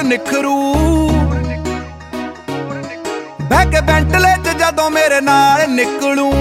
ਨਿਖਰੂ। ਬਹਿ ਕੇ ਬੈਂਟਲੇ 'ਚ ਜਦੋਂ ਮੇਰੇ ਨਾਲ ਨਿਕਲੂ,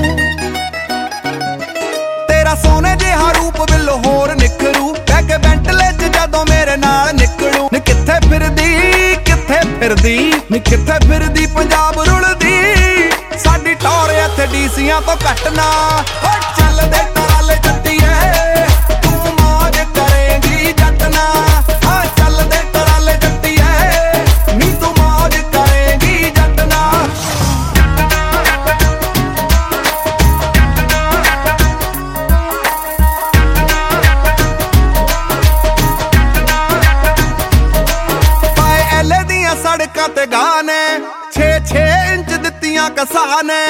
ਤੇਰਾ ਸੋਨੇ ਜਿਹਾ ਰੂਪ ਬਿੱਲੋ ਹੋਰ ਨਿਖਰੂ। ਬਹਿ ਕੇ ਬੈਂਟਲੇ 'ਚ ਜਦੋਂ ਮੇਰੇ ਨਾਲ ਨਿਕਲੂ, ਨੀ ਕਿੱਥੇ ਫਿਰਦੀ ਕਿੱਥੇ ਫਿਰਦੀ, ਨੀ ਕਿੱਥੇ ਫਿਰਦੀ ਪੰਜਾਬ ਰੁਲਦੀ। ਸਾਡੀ ਟੌਰ ਇੱਥੇ ਡੀਸੀਆਂ ਤੋਂ ਘੱਟ ਨਾ। ਹੋ ਚੱਲਦੇ ਟਰਾਲੇ ਜੱਟੀਏ ਤੂੰ ਮੌਜ ਕਰੇਂਗੀ ਜੱਟ ਨਾ। ਹਾਂ ਚੱਲਦੇ ਟਰਾਲੇ ਜੱਟੀਏ ਨੀ ਤੂੰ ਮੌਜ ਕਰੇਂਗੀ ਜੱਟ ਨਾ। ਪਾਏ ਐਲੇ ਦੀਆਂ ਸੜਕਾਂ ਤੇ ਗਾਣੇ 6-6 ਇੰਚ ਦਿੱਤੀਆਂ ਕਸਾਂ ਨੇ।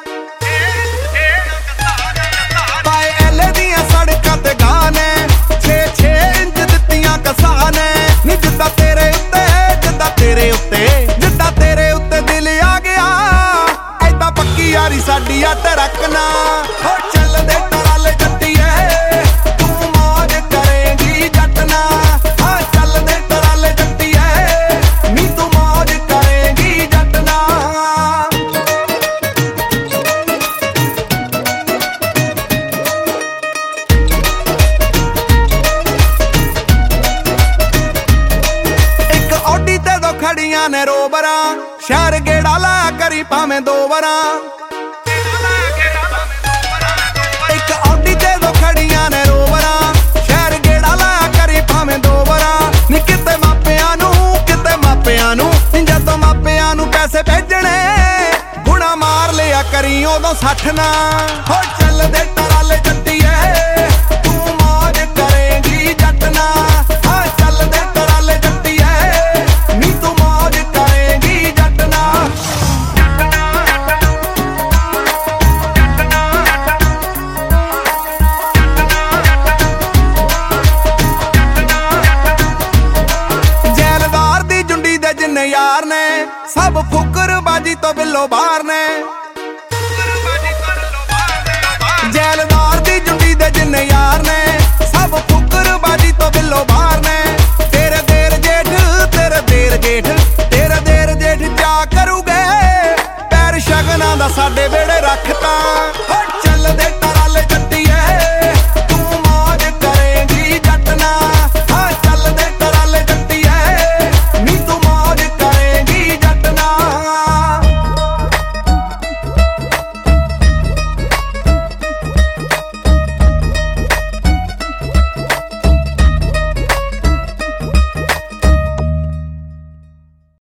ਪਾਏ ਐਲੇ ਦੀਆਂ ਸੜਕਾਂ ਤੇ ਗਾਣੇ 6-6 ਇੰਚ ਦਿੱਤੀਆਂ ਕਸਾਂ ਨੇ। ਨੀ ਜਿੱਦਾਂ ਤੇਰੇ ਉੱਤੇ ਜਿੱਦਾਂ ਤੇਰੇ ਉੱਤੇ ਜਿੱਦਾਂ ਤੇਰੇ ਉੱਤੇ ਦਿਲ ਆ ਗਿਆ, ਐਦਾਂ ਪੱਕੀ ਯਾਰੀ ਸਾਡੀ ਆ ਤੇ ਰੱਖਣਾ। ਹੋ ਚੱਲਦੇ ਟਰਾਲੇ ਜੱਟੀਏ ਤੂੰ ਮੌਜ ਕਰੇਂਗੀ ਜੱਟ ਨਾ। ਹਾਂ ਚੱਲਦੇ ਟਰਾਲੇ ਜੱਟੀਏ ਨੀ ਤੂੰ ਮੌਜ ਕਰੇਂਗੀ ਜੱਟ ਨਾ। ਖੜੀਆਂ ਨੇ ਰੋਬਰਾਂ ਸ਼ਹਿਰ ਗੇੜਾ ਲਾ ਕਰੀ ਭਾਵੇਂ 2 ਵਾਰਾਂ। ਇੱਕ ਔਡੀ ਤੇ ਦੋ ਖੜੀਆਂ ਨੇ ਰੋਬਰਾਂ ਸ਼ਹਿਰ ਗੇੜਾ ਲਾ ਕਰੀ ਭਾਵੇਂ 2 ਵਾਰਾਂ। ਨੀ ਕਿਤੇ ਮਾਪਿਆਂ ਨੂੰ ਜਦੋਂ ਮਾਪਿਆਂ ਨੂੰ ਪੈਸੇ ਭੇਜਣੇ ਗੁਣਾ ਮਾਰ ਲਿਆ ਕਰੀ ਉਦੋਂ 60 ਨਾ। ਹੋ ਚੱਲਦੇ ਟਰਾਲੇ ਜੱਟੀਏ ਤੂੰ ਮੌਜ ਕਰੇਂਗੀ ਜੱਟ ਨਾ। ਹਾਂ ਚੱਲਦੇ ਟਰਾਲੇ ਜੱਟੀਏ ਨੀ ਤੂੰ ਮੌਜ ਕਰੇਂਗੀ ਜੱਟ ਨਾ। ਜੈਲਦਾਰ ਦੀ ਜੁੰਡੀ ਦੇ ਜਿੰਨੇ ਯਾਰ ਨੇ ਸਭ ਫੁਕਰਬਾਜੀ ਤੋਂ ਬਿੱਲੋ ਬਾਹਰ ਨੇ। ਜੈਲਦਾਰ ਦੀ ਜੁੰਡੀ ਦੇ ਜਿੰਨੇ ਯਾਰ ਨੇ ਸਭ ਫੁਕਰਬਾਜੀ ਤੋਂ ਬਿੱਲੋ ਬਾਹਰ ਨੇ।